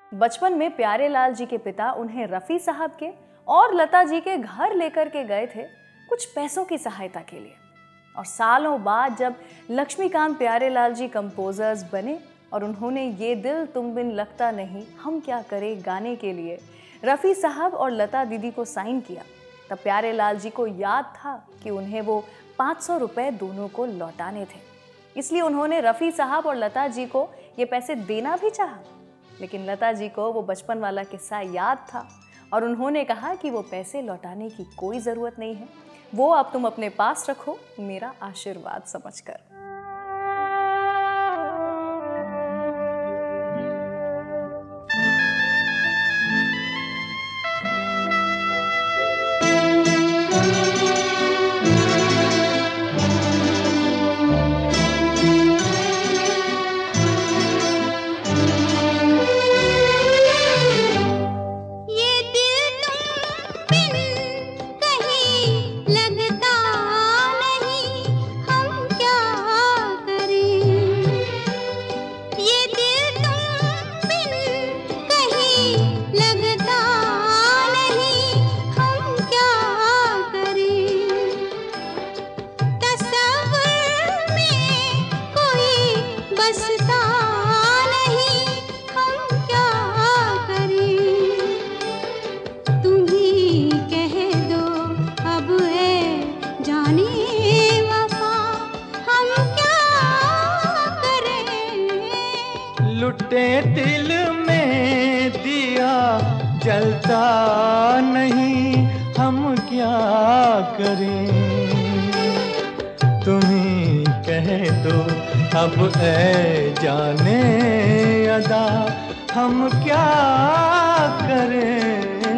बचपन में प्यारेलाल जी के पिता उन्हें रफ़ी साहब के और लता जी के घर लेकर के गए थे कुछ पैसों की सहायता के लिए। और सालों बाद जब लक्ष्मीकांत प्यारेलाल जी कंपोजर्स बने और उन्होंने ये दिल तुम बिन लगता नहीं हम क्या करें गाने के लिए रफ़ी साहब और लता दीदी को साइन किया, तब प्यारेलाल जी को याद था कि उन्हें वो 500 रुपये दोनों को लौटाने थे। इसलिए उन्होंने रफ़ी साहब और लता जी को ये पैसे देना भी चाहा, लेकिन लता जी को वो बचपन वाला किस्सा याद था और उन्होंने कहा कि वो पैसे लौटाने की कोई ज़रूरत नहीं है, वो अब तुम अपने पास रखो मेरा आशीर्वाद समझकर। लुटे दिल में दिया जलता नहीं हम क्या करें, तुम्ही कह दो अब ऐ जाने अदा हम क्या करें।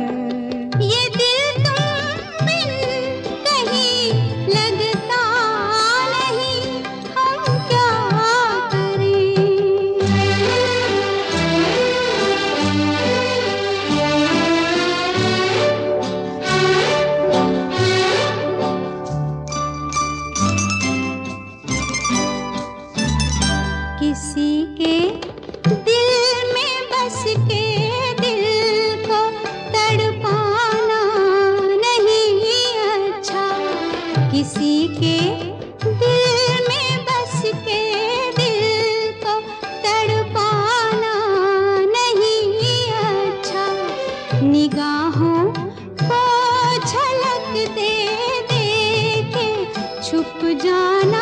किसी के दिल में बस के दिल को तड़पाना नहीं अच्छा, किसी के दिल में बस के दिल को तड़पाना नहीं अच्छा, निगाहों को झलक दे दे के छुप जाना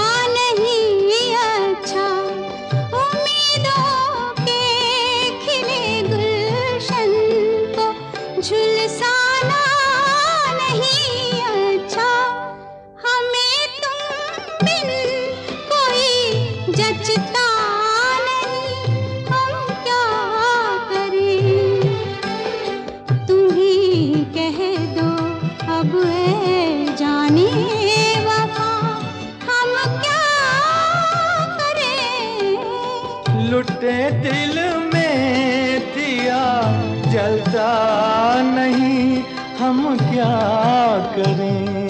झुलसाना नहीं अच्छा, हमें तुम बिन कोई जचता नहीं हम क्या करें, तुम ही कह दो अब है जाने वफा हम क्या करें। लुटे दिल में दिया जलता नहीं हम क्या करें।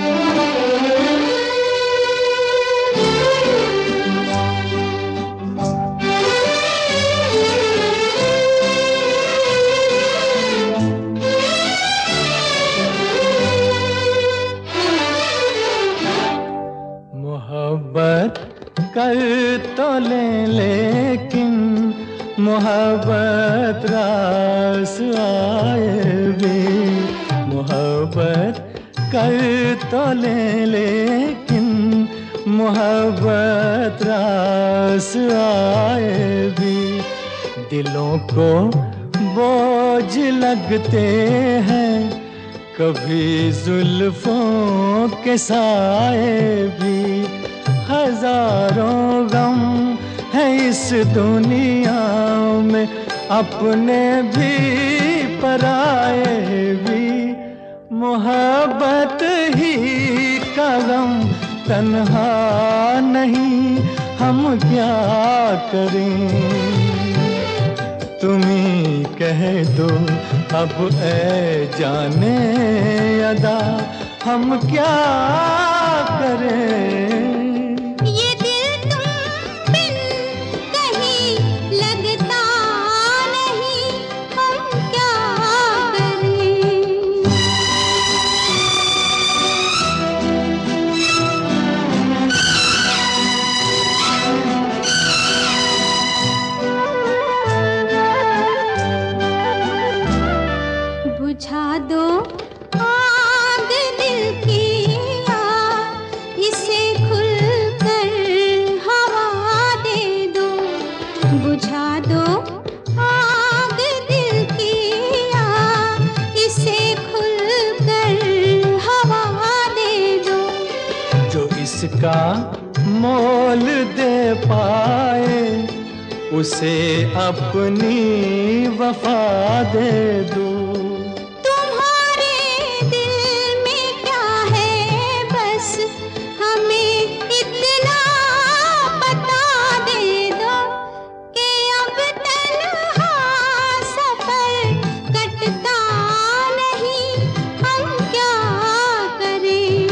मोहब्बत कर तो लेकिन मोहब्बत रास आए भी, मोहब्बत कर तो लेकिन मोहब्बत रास आए भी, दिलों को बोझ लगते हैं कभी जुल्फों के साए भी, हजारों गम है इस दुनिया में अपने भी पराए भी, मोहब्बत ही का गम तन्हा नहीं हम क्या करें, तुम्ही कह दो अब ऐ जाने अदा हम क्या करें। ये दिल तुम बिन कहीं लगता नहीं जिसका मोल दे पाए उसे अपनी वफा दे दूं। तुम्हारे दिल में क्या है बस हमें इतना बता दे दो कि अब तन्हा सफर कटता नहीं, हम क्या करें।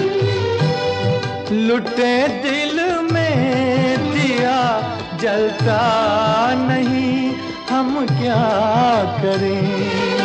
लुटे दिल में दिया जलता नहीं, हम क्या करें।